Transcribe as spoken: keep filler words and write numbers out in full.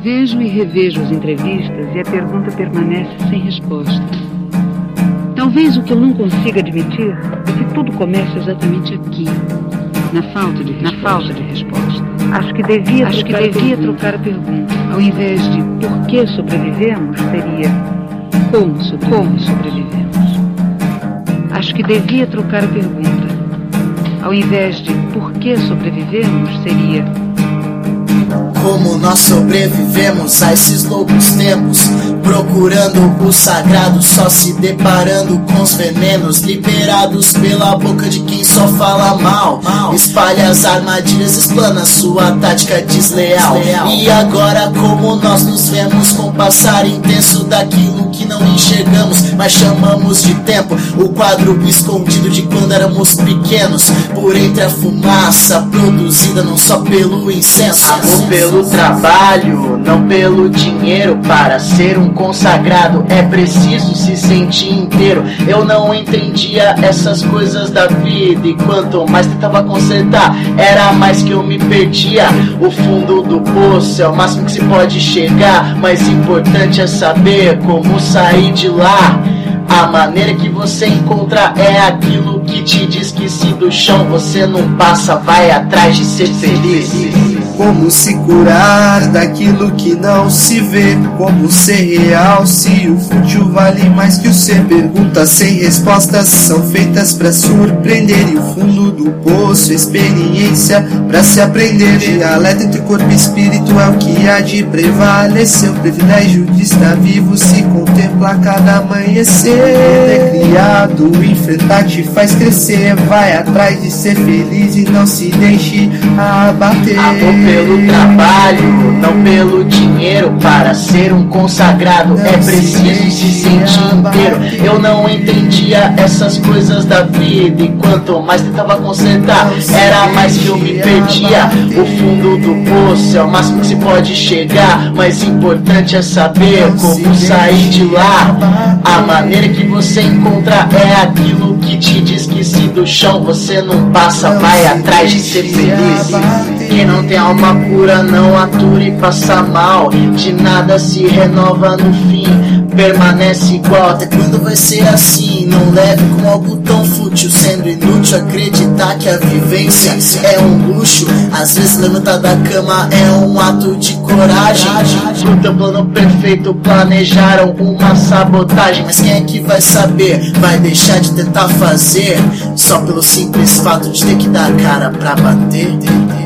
Vejo e revejo as entrevistas e a pergunta permanece sem resposta. Talvez o que eu não consiga admitir é que tudo começa exatamente aqui, na falta de resposta. Na falta de resposta. Acho que devia, Acho trocar, que devia a trocar a pergunta. Ao invés de por que sobrevivemos, seria como sobrevivemos. Como sobrevivemos. Acho que devia trocar a pergunta. Ao invés de por que sobrevivemos, seria como nós sobrevivemos a esses loucos tempos, procurando o sagrado, só se deparando com os venenos liberados pela boca de quem só fala mal. Espalha as armadilhas, explana sua tática desleal. E agora como nós nos vemos com o passar intenso daquilo que não enxergamos, mas chamamos de tempo. O quadro escondido de quando éramos pequenos, por entre a fumaça produzida não só pelo incenso. Amor pelo trabalho, não pelo dinheiro. Para ser um consagrado é preciso se sentir inteiro. Eu não entendia essas coisas da vida, e quanto mais tentava consertar, era mais que eu me perdia. O fundo do poço é o máximo que se pode chegar, mas importante é saber como sair de lá. A maneira que você encontra é aquilo que te diz que se do chão você não passa, vai atrás de ser feliz. Como se curar daquilo que não se vê? Como ser real se o fútil vale mais que o ser? Perguntas sem respostas são feitas pra surpreender, e o fundo do poço, experiência pra se aprender. Dialeto entre corpo e espírito é o que há de prevalecer. O privilégio de estar vivo se contempla a cada amanhecer. É criado, enfrentar te faz crescer. Vai atrás de ser feliz e não se deixe abater. Amor pelo trabalho, não pelo dinheiro. Para ser um consagrado é preciso se sentir inteiro. Eu não entendia essas coisas da vida, e quanto mais tentava consertar, era mais que eu me perdia. O fundo do poço é o máximo que se pode chegar, mas importante é saber como sair de lá. A maneira que você encontra é aquilo que te diz que se do chão você não passa, vai atrás de ser feliz. Quem não tem alma pura não atura e passa mal. De nada se renova no fim, permanece igual. Até quando vai ser assim? Não leve com algo tão fútil, sendo inútil acreditar que a vivência é um luxo. Às vezes levantar da cama é um ato de coragem. No teu plano perfeito planejaram uma sabotagem, mas quem é que vai saber? Vai deixar de tentar fazer só pelo simples fato de ter que dar cara pra bater?